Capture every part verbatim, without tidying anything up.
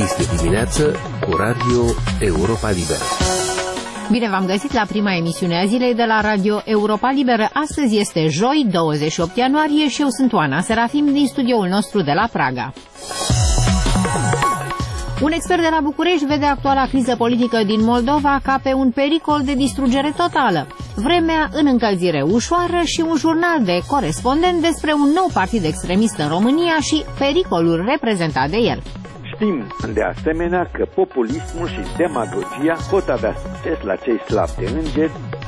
Este dimineață cu Radio Europa Liberă. Bine v-am găsit la prima emisiune a zilei de la Radio Europa Liberă. Astăzi este joi, douăzeci și opt ianuarie și eu sunt Oana Serafim din studioul nostru de la Praga. Un expert de la București vede actuala criză politică din Moldova ca pe un pericol de distrugere totală. Vremea în încălzire ușoară și un jurnal de corespondent despre un nou partid extremist în România și pericolul reprezentat de el. Știm, de asemenea, că populismul și demagogia pot avea succes la cei slabi de îngeri.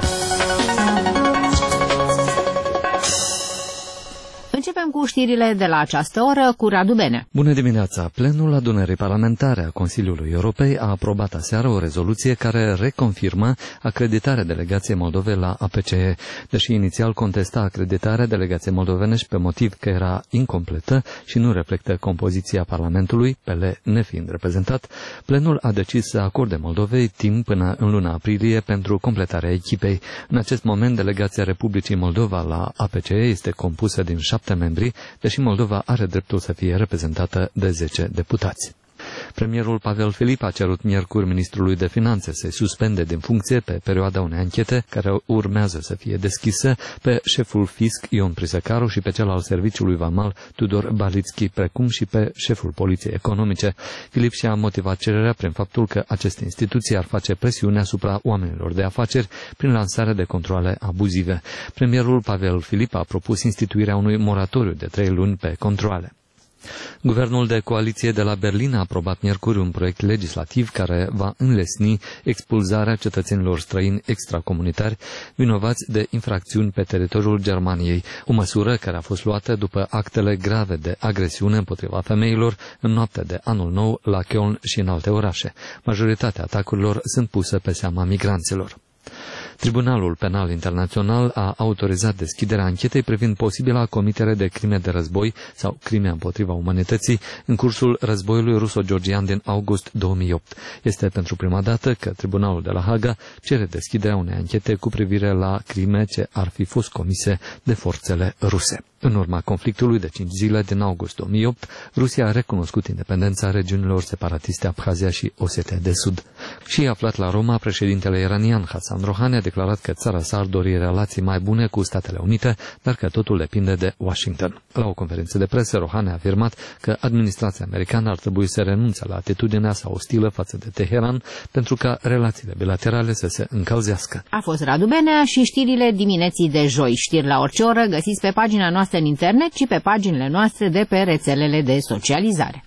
Începem cu știrile de la această oră cu Radu Bene. Bună dimineața! Plenul Adunării Parlamentare a Consiliului Europei a aprobat aseară o rezoluție care reconfirmă acreditarea delegației Moldovei la A P C E. Deși inițial contesta acreditarea delegației moldovenești pe motiv că era incompletă și nu reflectă compoziția Parlamentului, P L nefiind reprezentat, plenul a decis să acorde Moldovei timp până în luna aprilie pentru completarea echipei. În acest moment, delegația Republicii Moldova la A P C E este compusă din șapte membri, deși Moldova are dreptul să fie reprezentată de zece deputați. Premierul Pavel Filip a cerut miercuri ministrului de finanțe să suspende din funcție pe perioada unei anchete care urmează să fie deschisă pe șeful fisc Ion Prisăcaru și pe cel al serviciului vamal Tudor Balitski, precum și pe șeful poliției economice. Filip și-a motivat cererea prin faptul că aceste instituții ar face presiune asupra oamenilor de afaceri prin lansarea de controale abuzive. Premierul Pavel Filip a propus instituirea unui moratoriu de trei luni pe controale. Guvernul de coaliție de la Berlin a aprobat miercuri un proiect legislativ care va înlesni expulzarea cetățenilor străini extracomunitari vinovați de infracțiuni pe teritoriul Germaniei, o măsură care a fost luată după actele grave de agresiune împotriva femeilor în noaptea de anul nou la Köln și în alte orașe. Majoritatea atacurilor sunt puse pe seama migranților. Tribunalul Penal Internațional a autorizat deschiderea anchetei privind posibila comitere de crime de război sau crime împotriva umanității în cursul războiului ruso-georgian din august două mii opt. Este pentru prima dată că Tribunalul de la Haga cere deschiderea unei anchete cu privire la crime ce ar fi fost comise de forțele ruse. În urma conflictului de cinci zile din august două mii opt, Rusia a recunoscut independența regiunilor separatiste Abhazia și Osetia de Sud. Și aflat la Roma, președintele iranian Hassan Rouhani a declarat că țara sa ar dori relații mai bune cu Statele Unite, dar că totul depinde de Washington. La o conferință de presă, Rouhani a afirmat că administrația americană ar trebui să renunțe la atitudinea sa ostilă față de Teheran pentru ca relațiile bilaterale să se încălzească. A fost Radu Benea și știrile dimineții de joi. Știri la orice oră găsiți pe pagina noastră în internet și pe paginile noastre de pe rețelele de socializare.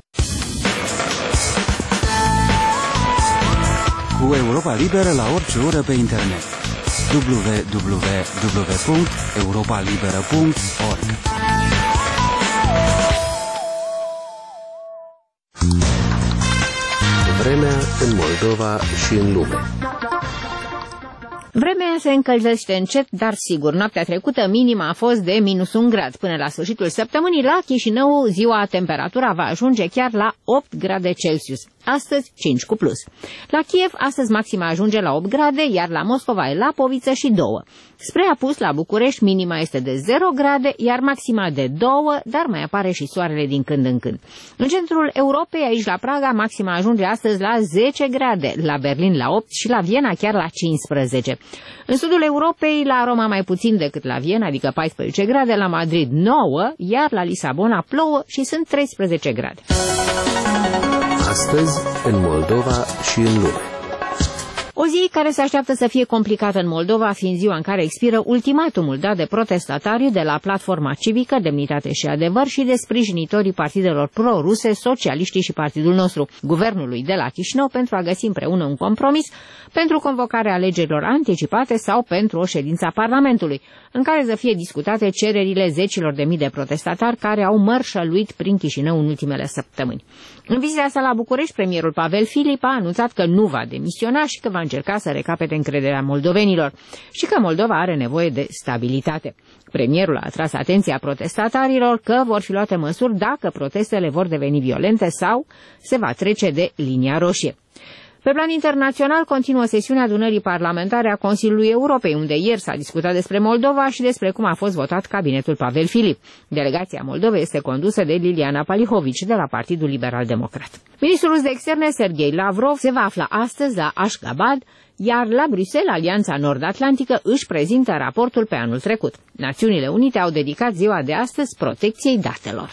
Cu Europa Liberă la orice oră pe internet. w w w punct europa liberă punct org. Vremea în Moldova și în lume. Vremea se încălzește încet, dar sigur. Noaptea trecută minima a fost de minus un grad. Până la sfârșitul săptămânii, la Chișinău, ziua temperatura va ajunge chiar la opt grade Celsius. Astăzi cinci cu plus. La Kiev, astăzi maxima ajunge la opt grade, iar la Moscova, Lapoviță și doi. Spre apus, la București, minima este de zero grade, iar maxima de doi, dar mai apare și soarele din când în când. În centrul Europei, aici la Praga, maxima ajunge astăzi la zece grade, la Berlin la opt și la Viena chiar la cincisprezece. În sudul Europei, la Roma mai puțin decât la Viena, adică paisprezece grade, la Madrid nouă, iar la Lisabona plouă și sunt treisprezece grade. Astăzi, în Moldova și în lume. O zi care se așteaptă să fie complicată în Moldova, fiind ziua în care expiră ultimatumul dat de protestatarii de la Platforma Civică, Demnitate și Adevăr și de sprijinitorii partidelor pro-ruse, socialiștii și partidul nostru, guvernului de la Chișinău, pentru a găsi împreună un compromis pentru convocarea alegerilor anticipate sau pentru o ședință a Parlamentului, în care să fie discutate cererile zecilor de mii de protestatari care au mărșăluit prin Chișinău în ultimele săptămâni. În vizita sa la București, premierul Pavel Filip a anunțat că nu va demisiona și că va încerca să recapete încrederea moldovenilor și că Moldova are nevoie de stabilitate. Premierul a atras atenția protestatarilor că vor fi luate măsuri dacă protestele vor deveni violente sau se va trece de linia roșie. Pe plan internațional, continuă sesiunea adunării parlamentare a Consiliului Europei, unde ieri s-a discutat despre Moldova și despre cum a fost votat cabinetul Pavel Filip. Delegația Moldovei este condusă de Liliana Palihovici, de la Partidul Liberal Democrat. Ministrul rus de externe, Sergei Lavrov, se va afla astăzi la Ashgabat, iar la Bruxelles, Alianța Nord-Atlantică își prezintă raportul pe anul trecut. Națiunile Unite au dedicat ziua de astăzi protecției datelor.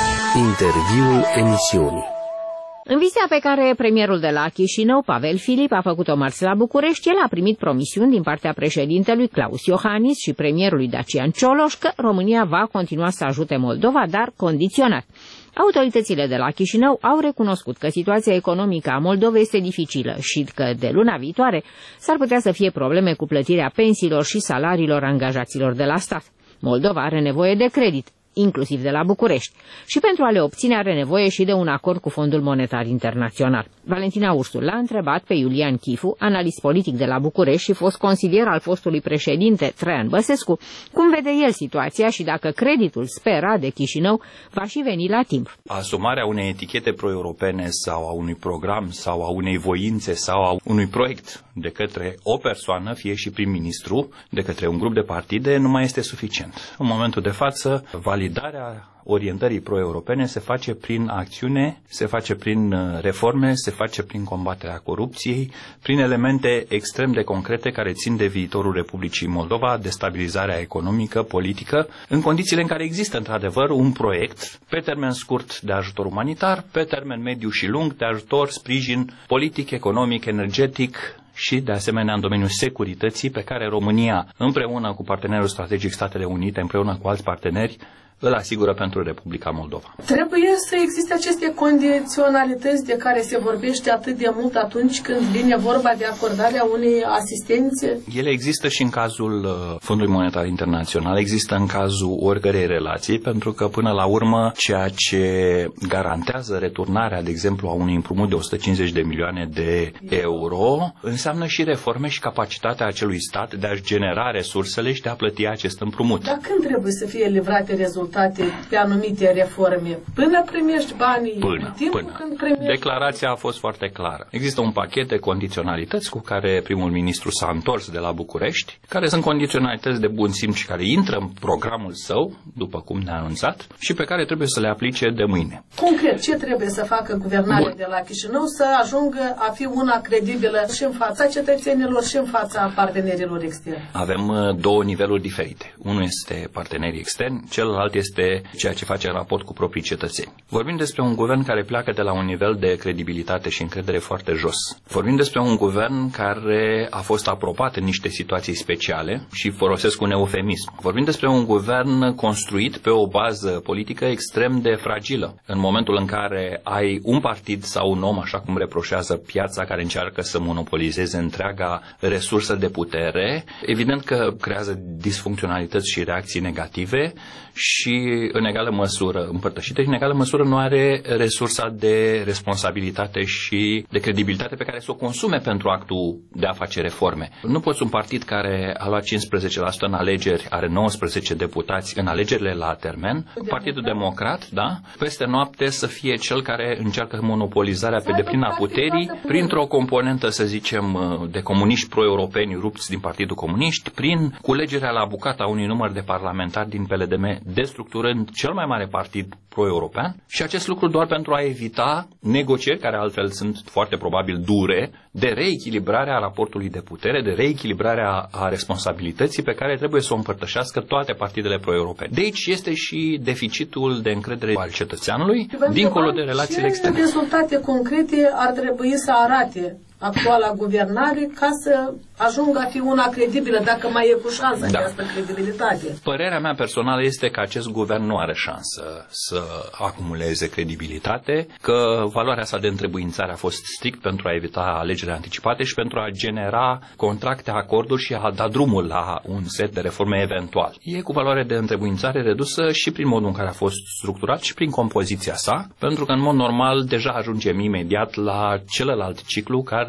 Interviul emisiunii. În vizita pe care premierul de la Chișinău, Pavel Filip, a făcut-o marți la București, el a primit promisiuni din partea președintelui Klaus Iohannis și premierului Dacian Cioloș că România va continua să ajute Moldova, dar condiționat. Autoritățile de la Chișinău au recunoscut că situația economică a Moldovei este dificilă și că de luna viitoare s-ar putea să fie probleme cu plătirea pensiilor și salariilor angajaților de la stat. Moldova are nevoie de credit, inclusiv de la București, și pentru a le obține are nevoie și de un acord cu Fondul Monetar Internațional. Valentina Ursul l-a întrebat pe Iulian Chifu, analist politic de la București și fost consilier al fostului președinte Traian Băsescu, cum vede el situația și dacă creditul sperat de Chișinău va și veni la timp. Asumarea unei etichete pro-europene sau a unui program sau a unei voințe sau a unui proiect de către o persoană, fie și prim-ministru, de către un grup de partide, nu mai este suficient. În momentul de față, validarea orientării pro-europene se face prin acțiune, se face prin reforme, se face prin combaterea corupției, prin elemente extrem de concrete care țin de viitorul Republicii Moldova, de stabilizarea economică, politică, în condițiile în care există într-adevăr un proiect pe termen scurt de ajutor umanitar, pe termen mediu și lung de ajutor, sprijin politic, economic, energetic și, de asemenea, în domeniul securității, pe care România, împreună cu partenerul strategic Statele Unite, împreună cu alți parteneri, îl asigură pentru Republica Moldova. Trebuie să existe aceste condiționalități de care se vorbește atât de mult atunci când vine vorba de acordarea unei asistențe? Ele există și în cazul Fondului Monetar Internațional, există în cazul oricărei relații, pentru că până la urmă ceea ce garantează returnarea, de exemplu, a unui împrumut de o sută cincizeci de milioane de euro, înseamnă și reforme și capacitatea acelui stat de a-și genera resursele și de a plăti acest împrumut. Dar când trebuie să fie livrate rezultate pe anumite reforme? Până primești banii? Până, până. Când primești... Declarația a fost foarte clară. Există un pachet de condiționalități cu care primul ministru s-a întors de la București, care sunt condiționalități de bun simț și care intră în programul său, după cum ne-a anunțat, și pe care trebuie să le aplice de mâine. Concret, ce trebuie să facă guvernarea Bun. de la Chișinău să ajungă a fi una credibilă și în fața cetățenilor și în fața partenerilor externi? Avem două niveluri diferite. Unul este partenerii externi, celălalt este ceea ce face în raport cu proprii cetățeni. Vorbim despre un guvern care pleacă de la un nivel de credibilitate și încredere foarte jos. Vorbim despre un guvern care a fost aprobat în niște situații speciale și folosesc un eufemism. Vorbim despre un guvern construit pe o bază politică extrem de fragilă. În momentul în care ai un partid sau un om, așa cum reproșează piața, care încearcă să monopolizeze întreaga resursă de putere, evident că creează disfuncționalități și reacții negative și în egală măsură împărtășită și în egală măsură nu are resursa de responsabilitate și de credibilitate pe care să o consume pentru actul de a face reforme. Nu poți un partid care a luat cincisprezece la sută în alegeri, are nouăsprezece deputați în alegerile la termen, Partidul Democrat, da, peste noapte să fie cel care încearcă monopolizarea pe deplin a puterii printr-o componentă, să zicem, de comuniști pro-europeni rupți din Partidul Comunist, prin culegerea la bucata unui număr de parlamentari din P L D M, destructurând cel mai mare partid pro-european, și acest lucru doar pentru a evita negocieri care altfel sunt foarte probabil dure, de reechilibrarea raportului de putere, de reechilibrarea a responsabilității pe care trebuie să o împărtășească toate partidele pro-europene. De aici este și deficitul de încredere al cetățeanului, dincolo de relațiile externe. Ce rezultate concrete ar trebui să arate actuala guvernare ca să ajungă a fi una credibilă, dacă mai e cu șansă da. această credibilitate? Părerea mea personală este că acest guvern nu are șansă să acumuleze credibilitate, că valoarea sa de întrebuințare a fost strict pentru a evita alegerile anticipate și pentru a genera contracte, acorduri și a da drumul la un set de reforme eventual. E cu valoare de întrebuințare redusă și prin modul în care a fost structurat și prin compoziția sa, pentru că în mod normal deja ajungem imediat la celălalt ciclu care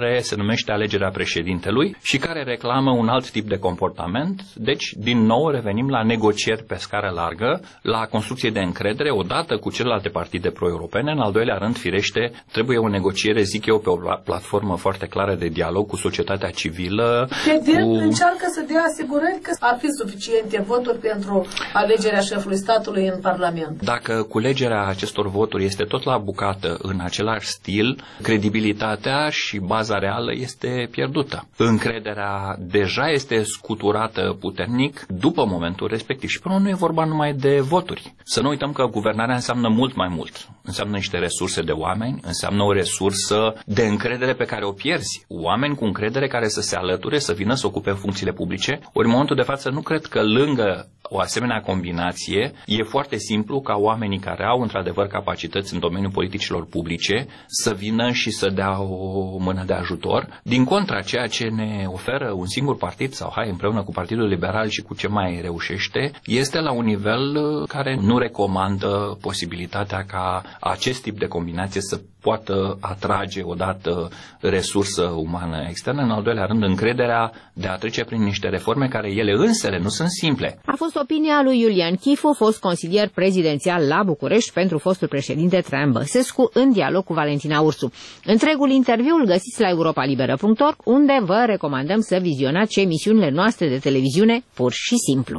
care se numește alegerea președintelui și care reclamă un alt tip de comportament. Deci, din nou, revenim la negocieri pe scară largă, la construcție de încredere, odată cu celelalte partide pro-europene. În al doilea rând, firește, trebuie o negociere, zic eu, pe o platformă foarte clară de dialog cu societatea civilă. Evident, cu... încearcă să dea asigurări că ar fi suficiente voturi pentru alegerea șefului statului în Parlament. Dacă culegerea acestor voturi este tot la bucată în același stil, credibilitatea și baza reală este pierdută. Încrederea deja este scuturată puternic după momentul respectiv. Și până nu e vorba numai de voturi. Să nu uităm că guvernarea înseamnă mult mai mult. Înseamnă niște resurse de oameni, înseamnă o resursă de încredere pe care o pierzi. Oameni cu încredere care să se alăture, să vină să ocupe funcțiile publice. Ori în momentul de față nu cred că lângă o asemenea combinație e foarte simplu ca oamenii care au într-adevăr capacități în domeniul politicilor publice să vină și să dea o mână de ajutor. Din contra, ceea ce ne oferă un singur partid sau hai împreună cu Partidul Liberal și cu ce mai reușește, este la un nivel care nu recomandă posibilitatea ca acest tip de combinație să poată atrage odată resursă umană externă, în al doilea rând încrederea de a trece prin niște reforme care ele însele nu sunt simple. A fost opinia lui Iulian Chifu, fost consilier prezidențial la București pentru fostul președinte Traian Băsescu, în dialog cu Valentina Ursu. Întregul interviu îl găsiți la europa liberă punct org, unde vă recomandăm să vizionați emisiunile noastre de televiziune pur și simplu.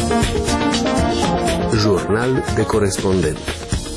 Jurnal de corespondent.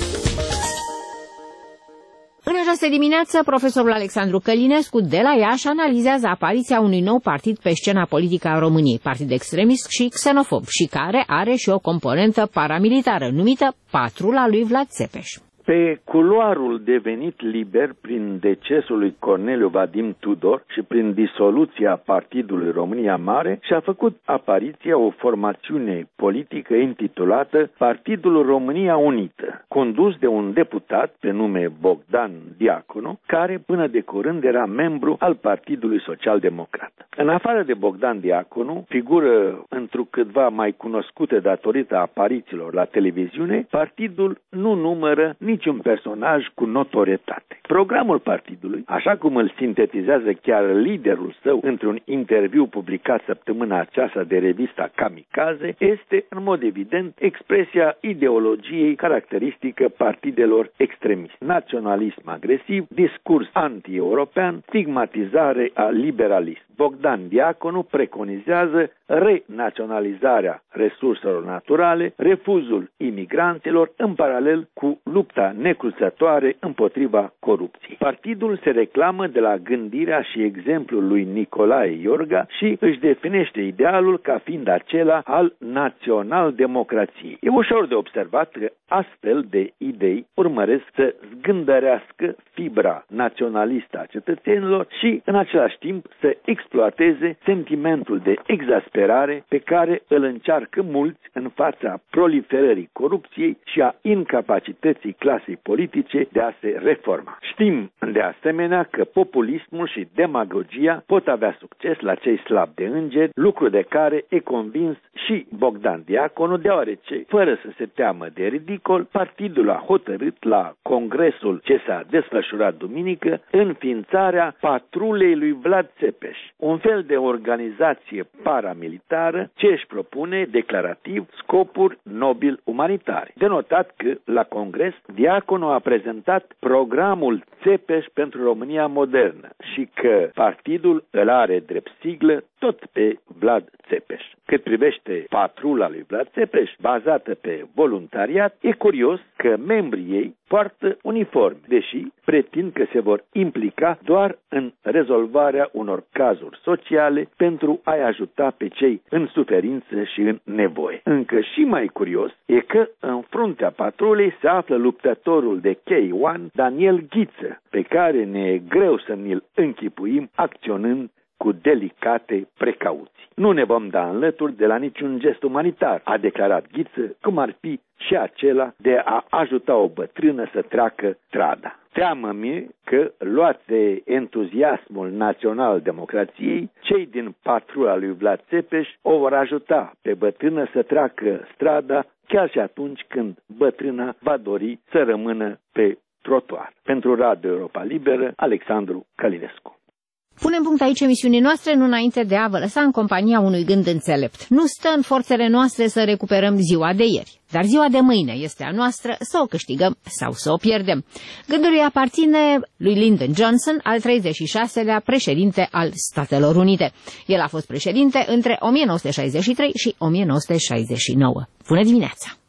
În această dimineață, profesorul Alexandru Călinescu de la Iași analizează apariția unui nou partid pe scena politică a României, partid extremist și xenofob, și care are și o componentă paramilitară, numită Patrula lui Vlad Țepeș. Pe culoarul devenit liber prin decesul lui Corneliu Vadim Tudor și prin disoluția Partidului România Mare, și-a făcut apariția o formațiune politică intitulată Partidul România Unită, condus de un deputat pe nume Bogdan Diaconu, care până de curând era membru al Partidului Social Democrat. În afară de Bogdan Diaconu, figură întrucâtva mai cunoscută datorită aparițiilor la televiziune, partidul nu numără niciun personaj cu notorietate. Programul partidului, așa cum îl sintetizează chiar liderul său într-un interviu publicat săptămâna aceasta de revista Kamikaze, este în mod evident expresia ideologiei caracteristică partidelor extremiste: naționalism agresiv, discurs anti-european, stigmatizare a liberalism. Bogdan Diaconu preconizează renaționalizarea resurselor naturale, refuzul imigranților, în paralel cu lupta necruțătoare împotriva corupției. Partidul se reclamă de la gândirea și exemplul lui Nicolae Iorga și își definește idealul ca fiind acela al național-democrației. E ușor de observat că astfel de idei urmăresc să zgândărească fibra naționalistă a cetățenilor și, în același timp, să exploateze sentimentul de exasperare pe care îl încearcă mulți în fața proliferării corupției și a incapacității clasei politice de a se reforma. Știm, de asemenea, că populismul și demagogia pot avea succes la cei slabi de îngeri, lucru de care e convins și Bogdan Diaconu, deoarece, fără să se teamă de ridicol, partidul a hotărât la congresul ce s-a desfășurat duminică înființarea Patrulei lui Vlad Țepeș, un fel de organizație paramilitară ce își propune declarativ scopuri nobil umanitare. De notat că la congres Diaconu a prezentat programul Țepeș pentru România modernă și că partidul îl are drept siglă tot pe Vlad Țepeș. Cât privește Patrula lui Vlad Țepeș, bazată pe voluntariat, e curios că membrii ei poartă uniforme, deși pretind că se vor implica doar în rezolvarea unor cazuri sociale pentru a-i ajuta pe cei în suferință și în nevoie. Încă și mai curios e că în fruntea patrulei se află luptătorul de K unu, Daniel Ghiță, pe care ne e greu să ne-l închipuim acționând cu delicate precauții. Nu ne vom da înlături de la niciun gest umanitar, a declarat Ghiță, cum ar fi și acela de a ajuta o bătrână să treacă strada. Teamă-mi că, luați de entuziasmul național-democrației, cei din Patrula lui Vlad Țepeș o vor ajuta pe bătrână să treacă strada chiar și atunci când bătrâna va dori să rămână pe trotuar. Pentru Radio Europa Liberă, Alexandru Călinescu. Punem punct aici emisiunii noastre, nu înainte de a vă lăsa în compania unui gând înțelept. Nu stă în forțele noastre să recuperăm ziua de ieri, dar ziua de mâine este a noastră să o câștigăm sau să o pierdem. Gândul îi aparține lui Lyndon Johnson, al treizeci și șaselea președinte al Statelor Unite. El a fost președinte între o mie nouă sute șaizeci și trei și o mie nouă sute șaizeci și nouă. Bună dimineața!